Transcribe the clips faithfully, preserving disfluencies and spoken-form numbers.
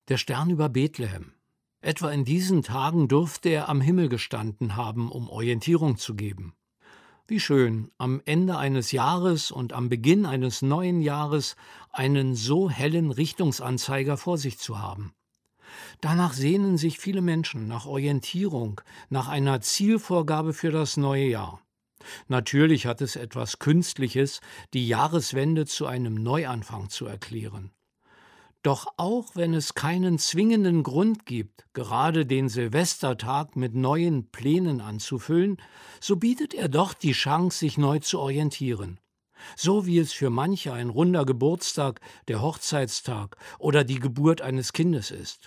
Der Stern über Bethlehem. Etwa in diesen Tagen dürfte er am Himmel gestanden haben, um Orientierung zu geben. Wie schön, am Ende eines Jahres und am Beginn eines neuen Jahres einen so hellen Richtungsanzeiger vor sich zu haben. Danach sehnen sich viele Menschen nach Orientierung, nach einer Zielvorgabe für das neue Jahr. Natürlich hat es etwas Künstliches, die Jahreswende zu einem Neuanfang zu erklären. Doch auch wenn es keinen zwingenden Grund gibt, gerade den Silvestertag mit neuen Plänen anzufüllen, so bietet er doch die Chance, sich neu zu orientieren. So wie es für manche ein runder Geburtstag, der Hochzeitstag oder die Geburt eines Kindes ist.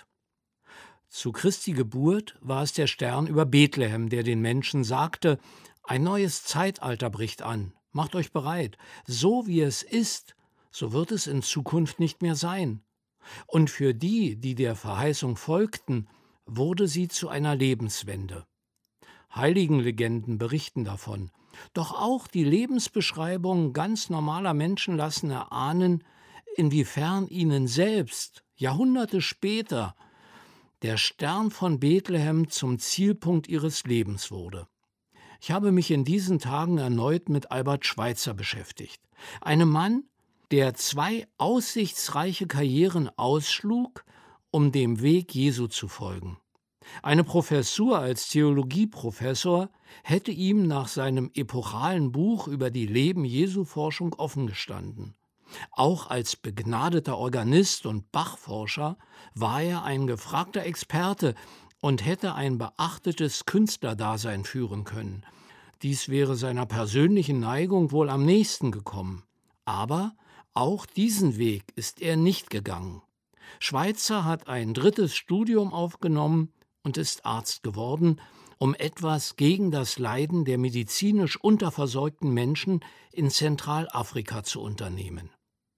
Zu Christi Geburt war es der Stern über Bethlehem, der den Menschen sagte: Ein neues Zeitalter bricht an, macht euch bereit, so wie es ist, so wird es in Zukunft nicht mehr sein. Und für die, die der Verheißung folgten, wurde sie zu einer Lebenswende. Heiligenlegenden berichten davon. Doch auch die Lebensbeschreibungen ganz normaler Menschen lassen erahnen, inwiefern ihnen selbst, Jahrhunderte später, der Stern von Bethlehem zum Zielpunkt ihres Lebens wurde. Ich habe mich in diesen Tagen erneut mit Albert Schweitzer beschäftigt. Einem Mann, der zwei aussichtsreiche Karrieren ausschlug, um dem Weg Jesu zu folgen. Eine Professur als Theologieprofessor hätte ihm nach seinem epochalen Buch über die Leben-Jesu-Forschung offengestanden. Auch als begnadeter Organist und Bachforscher war er ein gefragter Experte und hätte ein beachtetes Künstlerdasein führen können. Dies wäre seiner persönlichen Neigung wohl am nächsten gekommen. Aber auch diesen Weg ist er nicht gegangen. Schweitzer hat ein drittes Studium aufgenommen und ist Arzt geworden, um etwas gegen das Leiden der medizinisch unterversorgten Menschen in Zentralafrika zu unternehmen.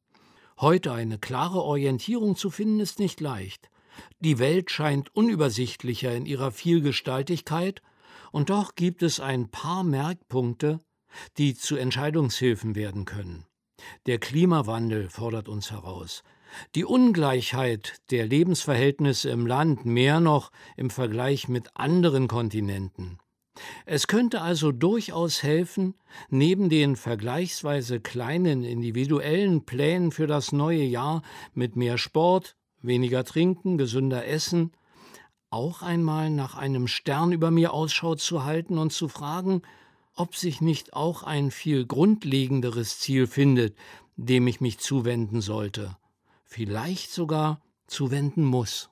Heute eine klare Orientierung zu finden, ist nicht leicht. Die Welt scheint unübersichtlicher in ihrer Vielgestaltigkeit, und doch gibt es ein paar Merkpunkte, die zu Entscheidungshilfen werden können. Der Klimawandel fordert uns heraus. Die Ungleichheit der Lebensverhältnisse im Land, mehr noch im Vergleich mit anderen Kontinenten. Es könnte also durchaus helfen, neben den vergleichsweise kleinen individuellen Plänen für das neue Jahr mit mehr Sport, weniger Trinken, gesünder Essen, auch einmal nach einem Stern über mir Ausschau zu halten und zu fragen, ob sich nicht auch ein viel grundlegenderes Ziel findet, dem ich mich zuwenden sollte, vielleicht sogar zuwenden muss.